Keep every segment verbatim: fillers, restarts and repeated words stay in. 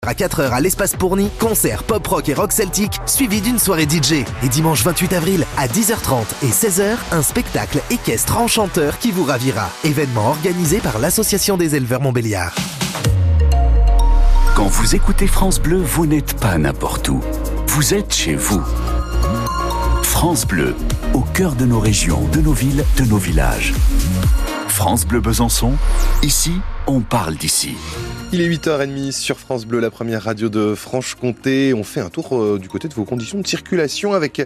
À quatre heures à l'Espace Pourny, concert pop rock et rock celtique, suivi d'une soirée D J. Et dimanche vingt-huit avril, à dix heures trente et seize heures, un spectacle équestre enchanteur qui vous ravira. Événement organisé par l'Association des éleveurs Montbéliard. Quand vous écoutez France Bleu, vous n'êtes pas n'importe où. Vous êtes chez vous. France Bleu, au cœur de nos régions, de nos villes, de nos villages. France Bleu Besançon, ici, on parle d'ici. Il est huit heures trente sur France Bleu, la première radio de Franche-Comté. On fait un tour euh, du côté de vos conditions de circulation avec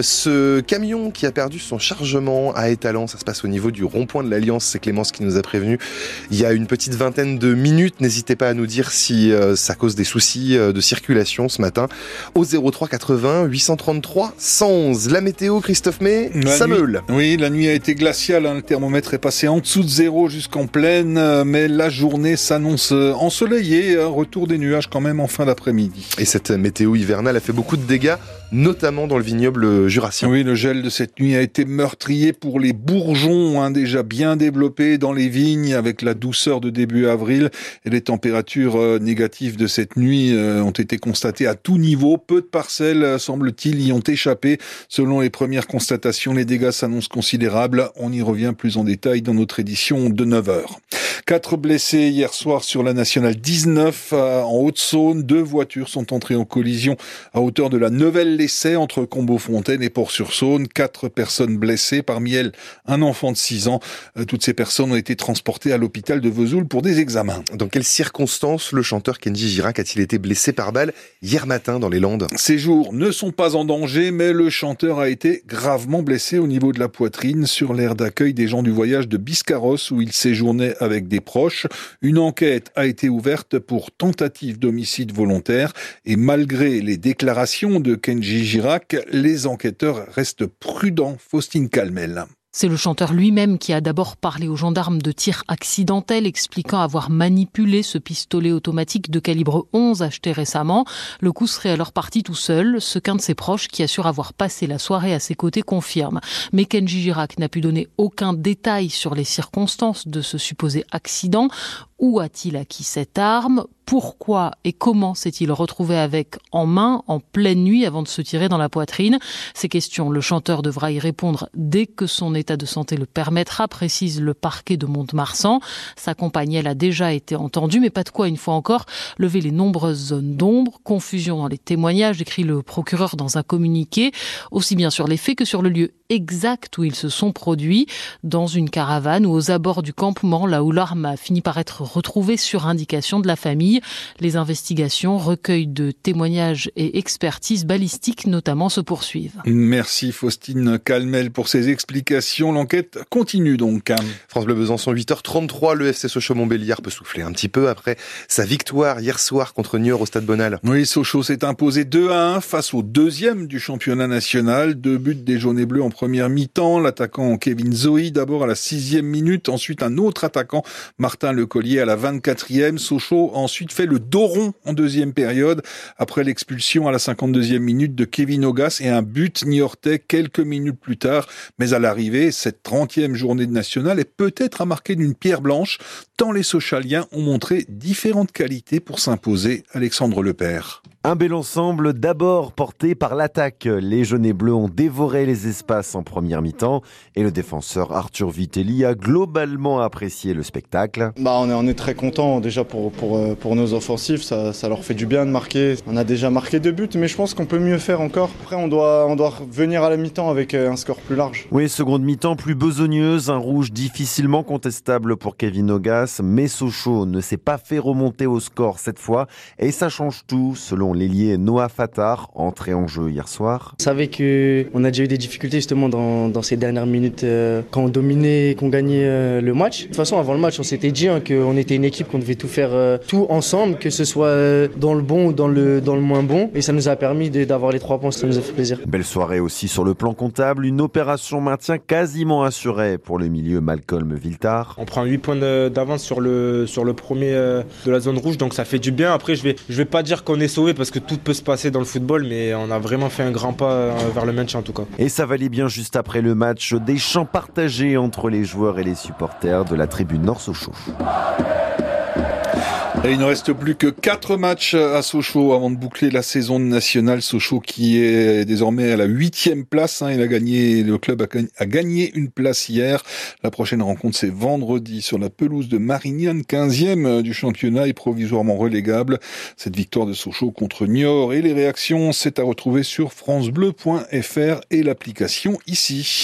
ce camion qui a perdu son chargement à Étalans. Ça se passe au niveau du rond-point de l'Alliance. C'est Clémence qui nous a prévenu il y a une petite vingtaine de minutes. N'hésitez pas à nous dire si euh, ça cause des soucis euh, de circulation ce matin au zéro trois quatre-vingts huit cent trente-trois cent onze. La météo, Christophe May, ça meule. Oui, la nuit a été glaciale. Hein. Le thermomètre est passé en dessous de zéro jusqu'en pleine. Mais la journée s'annonce en ensoleillé, un retour des nuages quand même en fin d'après-midi. Et cette météo hivernale a fait beaucoup de dégâts, notamment dans le vignoble jurassien. Oui, le gel de cette nuit a été meurtrier pour les bourgeons, hein, déjà bien développés dans les vignes avec la douceur de début avril. Et les températures euh, négatives de cette nuit euh, ont été constatées à tout niveau. Peu de parcelles, euh, semble-t-il, y ont échappé. Selon les premières constatations, les dégâts s'annoncent considérables. On y revient plus en détail dans notre édition de neuf heures. Quatre blessés hier soir sur la nationale dix-neuf en Haute-Saône. Deux voitures sont entrées en collision à hauteur de la Neuvelle-Lessay entre Combeau-Fontaine et Port-sur-Saône. Quatre personnes blessées, parmi elles un enfant de six ans. Toutes ces personnes ont été transportées à l'hôpital de Vesoul pour des examens. Dans quelles circonstances le chanteur Kenji Girac a-t-il été blessé par balle hier matin dans les Landes ? Ses jours ne sont pas en danger, mais le chanteur a été gravement blessé au niveau de la poitrine sur l'aire d'accueil des gens du voyage de Biscarrosse où il séjournait avec des proches. Une enquête a été ouverte pour tentative d'homicide volontaire et malgré les déclarations de Kenji Girac, les enquêteurs restent prudents. Faustine Calmel. C'est le chanteur lui-même qui a d'abord parlé aux gendarmes de tir accidentel, expliquant avoir manipulé ce pistolet automatique de calibre onze acheté récemment. Le coup serait alors parti tout seul, ce qu'un de ses proches qui assure avoir passé la soirée à ses côtés confirme. Mais Kenji Girac n'a pu donner aucun détail sur les circonstances de ce supposé accident. Où a-t-il acquis cette arme ? Pourquoi et comment s'est-il retrouvé avec en main en pleine nuit avant de se tirer dans la poitrine ? Ces questions, le chanteur devra y répondre dès que son état de santé le permettra, précise le parquet de Mont-de-Marsan. Sa compagne, elle, a déjà été entendue, mais pas de quoi, une fois encore, lever les nombreuses zones d'ombre. Confusion dans les témoignages, écrit le procureur dans un communiqué, aussi bien sur les faits que sur le lieu exact où ils se sont produits, dans une caravane ou aux abords du campement, là où l'arme a fini par être retrouvée sur indication de la famille. Les investigations, recueil de témoignages et expertises balistiques notamment se poursuivent. Merci Faustine Calmel pour ces explications. L'enquête continue donc. France Bleu Besançon, huit heures trente-trois. Le F C Sochaux-Montbéliard peut souffler un petit peu après sa victoire hier soir contre Niort au Stade Bonal. Oui, Sochaux s'est imposé deux à un face au deuxième du championnat national. Deux buts des jaunes et bleus en première mi-temps. L'attaquant Kevin Zoe d'abord à la sixième minute. Ensuite un autre attaquant, Martin Lecollier à la vingt-quatrième. Sochaux ensuite fait le dos rond en deuxième période après l'expulsion à la cinquante-deuxième minute de Kevin Augas et un but niortais quelques minutes plus tard. Mais à l'arrivée, cette trentième journée de nationale est peut-être à marquer d'une pierre blanche tant les Sochaliens ont montré différentes qualités pour s'imposer. Alexandre Lepère. Un bel ensemble d'abord porté par l'attaque. Les jaunes et bleus ont dévoré les espaces en première mi-temps et le défenseur Arthur Vitelli a globalement apprécié le spectacle. Bah on est, on est très content déjà pour, pour, pour nos offensifs, ça, ça leur fait du bien de marquer. On a déjà marqué deux buts mais je pense qu'on peut mieux faire encore. Après on doit, on doit venir à la mi-temps avec un score plus large. Oui, seconde mi-temps plus besogneuse, un rouge difficilement contestable pour Kevin Augas, mais Sochaux ne s'est pas fait remonter au score cette fois et ça change tout selon l'ailier Noah Fattar, entré en jeu hier soir. On savait qu'on a déjà eu des difficultés justement dans, dans ces dernières minutes euh, quand on dominait et qu'on gagnait euh, le match. De toute façon, avant le match, on s'était dit hein, qu'on était une équipe, qu'on devait tout faire euh, tout ensemble, que ce soit euh, dans le bon ou dans le, dans le moins bon. Et ça nous a permis de, d'avoir les trois points, ça nous a fait plaisir. Belle soirée aussi sur le plan comptable, une opération maintien quasiment assurée pour le milieu Malcolm Viltard. On prend huit points d'avance sur le, sur le premier euh, de la zone rouge, donc ça fait du bien. Après, je vais, je vais pas dire qu'on est sauvé parce que tout peut se passer dans le football, mais on a vraiment fait un grand pas vers le maintien en tout cas. Et ça valait bien juste après le match, des chants partagés entre les joueurs et les supporters de la tribune Nord Sochaux. Et il ne reste plus que quatre matchs à Sochaux avant de boucler la saison nationale. Sochaux qui est désormais à la huitième place. Il a gagné, le club a gagné une place hier. La prochaine rencontre, c'est vendredi sur la pelouse de Marignane, quinzième du championnat et provisoirement relégable. Cette victoire de Sochaux contre Niort et les réactions, c'est à retrouver sur francebleu point f r et l'application ici.